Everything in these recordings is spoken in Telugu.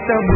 జీవితము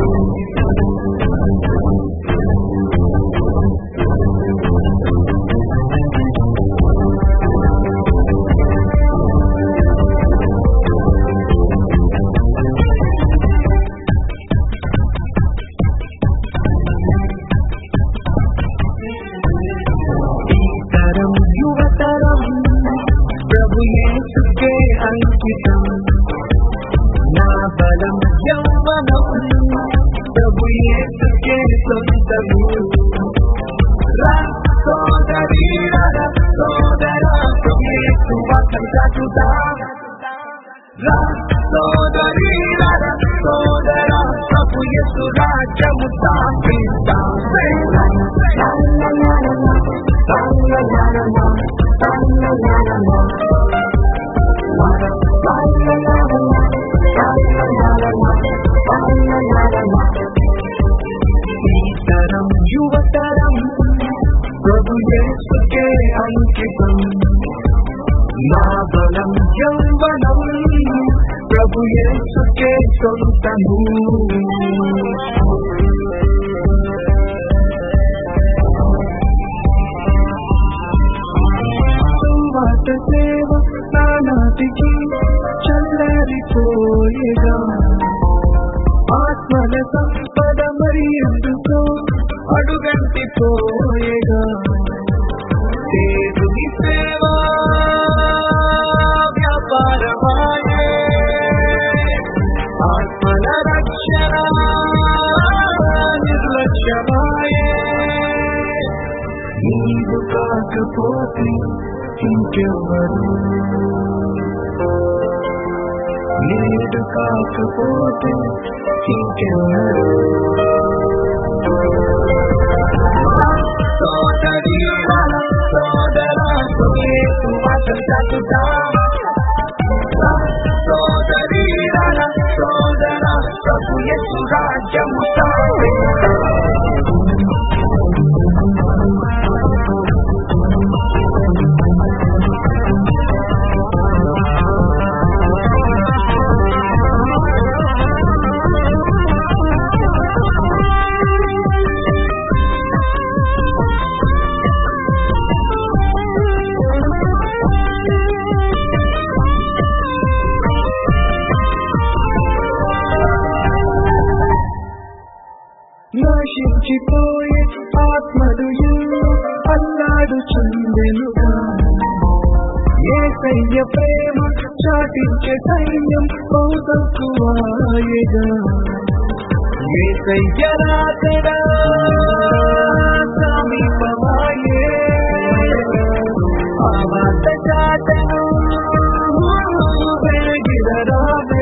యువతరం ప్రభు యేసుకే అంకితం నా బలం యవ్వనం ప్రభు యేసుకే సొంతము రా సోదరీ రా సోదరా ప్రభు యేసు వాక్యం చాటుదాం రా సోదరీ రా సోదరా ప్రభు యేసు రాజ్యము స్థాపిద్దాం తరం యువతరం ప్రభు యేసుకే అంకితం నా బలం యవ్వనం ప్రభు యేసుకే సొంతము సేవ నానాటికి చల్లరిపోయేగా ఆత్మల సంపద మరి ఎందుకో అడుగంటిపోయేగా దేవుని సేవ వ్యాపారమాయే ఆత్మల రక్షణ నిర్లక్ష్యమాయే నీవు కాకపోతే ఇంకెవ్వరు నీడు కాకపోతే ఇంకెవ్వరు సోదరీ సోదరా యేసు వాక్యం చాటుదాం సోదరీ సోదరా ప్రభు యేసు రాజ్యము స్థాపిద్దాం నశించిపోయే ఆత్మలు అల్లాడుచుండెనుగా యేసయ్య ప్రేమ చాటించే సైన్యం తక్కువాయేగా యేసయ్య రాకడ సమీపమాయే ఆ వార్త చాటను వెలిగిరరావే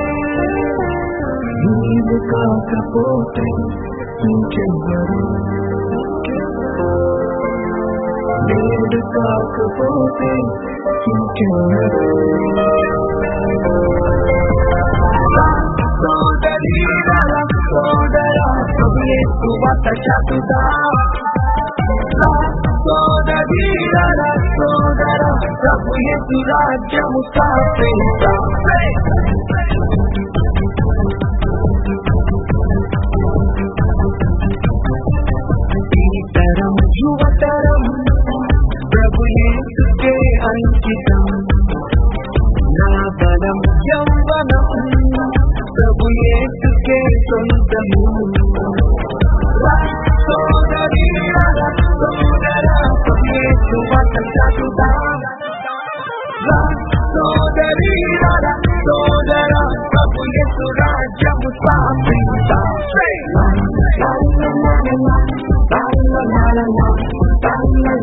నీవు కాకపోతే ఇంకెవ్వరు నేడు కాకపోతే ఇంకెవ్వరు సోదరీ సోదరా ప్రభు యేసు వాక్యం చాటుదాం సోదరీ సోదరా ప్రభు యేసు రాజ్యము స్థాపిద్దాం యువతరం ప్రభు యేసుకే అంకితం నా బలం యవ్వనం ప్రభు యేసుకే సొంతము సోదరీ సోదరా ప్రభు యేసు వాక్యం చాటుదాం సోదరీ సోదరా ప్రభు యేసు రాజ్యము స్థాపిద్దాం